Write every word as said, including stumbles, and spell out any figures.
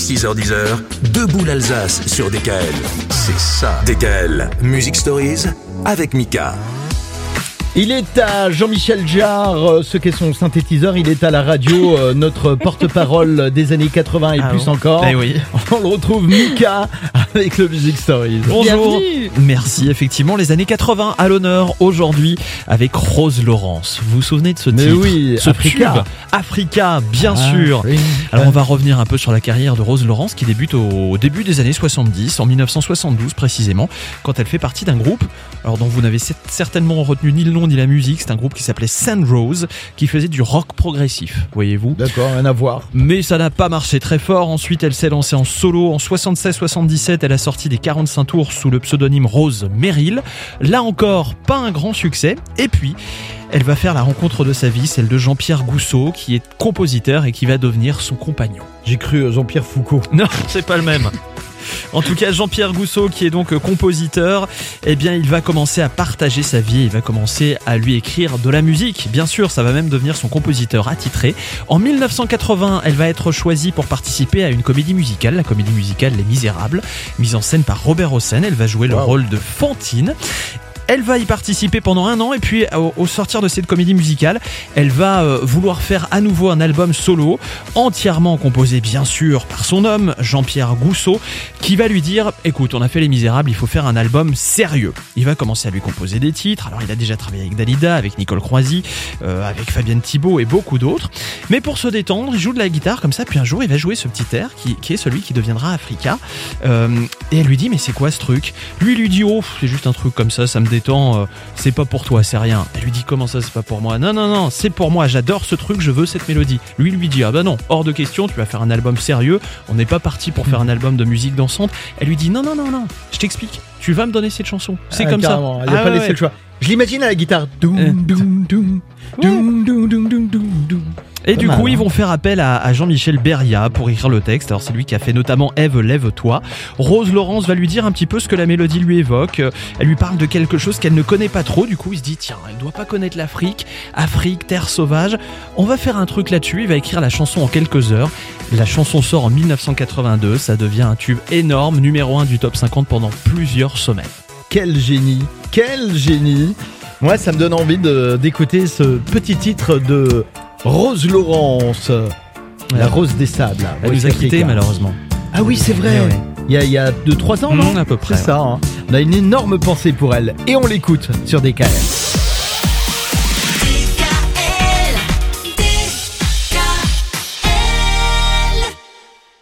six heures dix, Debout l'Alsace sur D K L. C'est ça. D K L, Music Stories avec Mika. Il est à Jean-Michel Jarre, euh, ce qu'est son synthétiseur, il est à la radio, euh, notre porte-parole des années quatre-vingts et ah plus bon. encore. Eh oui. On le retrouve Mika avec le Music Stories. Bonjour. Bienvenue. Merci, effectivement, les années quatre-vingts à l'honneur aujourd'hui avec Rose Laurence. Vous vous souvenez de ce titre? Mais oui, ce Africa. Tube. Africa, bien ah, sûr. Oui. Alors on va revenir un peu sur la carrière de Rose Laurence qui débute au début des années soixante-dix, en dix-neuf cent soixante-douze précisément, quand elle fait partie d'un groupe alors dont vous n'avez certainement retenu ni le nom ni la musique. C'est un groupe qui s'appelait Sand Rose, qui faisait du rock progressif, voyez-vous. D'accord, rien à voir. Mais ça n'a pas marché très fort. Ensuite, elle s'est lancée en solo. En soixante-seize soixante-dix-sept, elle a sorti des quarante-cinq tours sous le pseudonyme Rose Merrill. Là encore, pas un grand succès. Et puis, elle va faire la rencontre de sa vie, celle de Jean-Pierre Gousseau, qui est compositeur et qui va devenir son compagnon. J'ai cru Jean-Pierre Foucault. Non, c'est pas le même. En tout cas, Jean-Pierre Gousseau, qui est donc compositeur, eh bien, il va commencer à partager sa vie, il va commencer à lui écrire de la musique. Bien sûr, ça va même devenir son compositeur attitré. En dix-neuf cent quatre-vingts, elle va être choisie pour participer à une comédie musicale, la comédie musicale Les Misérables, mise en scène par Robert Hossein. Elle va jouer le wow. rôle de Fantine. Elle va y participer pendant un an et puis au, au sortir de cette comédie musicale, elle va euh, vouloir faire à nouveau un album solo, entièrement composé bien sûr par son homme, Jean-Pierre Gousseau, qui va lui dire « Écoute, on a fait Les Misérables, il faut faire un album sérieux ». Il va commencer à lui composer des titres, alors il a déjà travaillé avec Dalida, avec Nicole Croisy, euh, avec Fabienne Thibault et beaucoup d'autres. Mais pour se détendre, il joue de la guitare comme ça, puis un jour il va jouer ce petit air qui, qui est celui qui deviendra Africa. Euh, et elle lui dit « Mais c'est quoi ce truc ?» Lui, il lui dit « Oh, c'est juste un truc comme ça, ça me détend. Euh, c'est pas pour toi, c'est rien. » Elle lui dit comment ça c'est pas pour moi? Non non non, c'est pour moi, j'adore ce truc, je veux cette mélodie. Lui lui dit ah bah non, hors de question, tu vas faire un album sérieux, on n'est pas parti pour faire un album de musique dansante. Elle lui dit non non non non, je t'explique, tu vas me donner cette chanson, c'est ah, comme carrément. ça. Elle n'a ah, pas ouais, laissé ouais. le choix. Je l'imagine à la guitare. Doum, euh, doum, doum, doum, doum, doum, doum, doum, doum. Et du mal, coup, hein. ils vont faire appel à, à Jean-Michel Beria pour écrire le texte. Alors, c'est lui qui a fait notamment Ève, lève-toi. Rose Laurence va lui dire un petit peu ce que la mélodie lui évoque. Elle lui parle de quelque chose qu'elle ne connaît pas trop. Du coup, il se dit, tiens, elle doit pas connaître l'Afrique. Afrique, terre sauvage. On va faire un truc là-dessus. Il va écrire la chanson en quelques heures. La chanson sort en dix-neuf cent quatre-vingt-deux. Ça devient un tube énorme, numéro un du top cinquante pendant plusieurs semaines. Quel génie, quel génie. Moi, ça me donne envie de, d'écouter ce petit titre de Rose Laurence, ouais. La Rose des Sables. Elle nous a quittés malheureusement. Ah oui, c'est vrai. Ouais. Il y a, il y a deux trois ans, non ? Mmh, à peu près. C'est ça. Hein. On a une énorme pensée pour elle et on l'écoute sur D K L.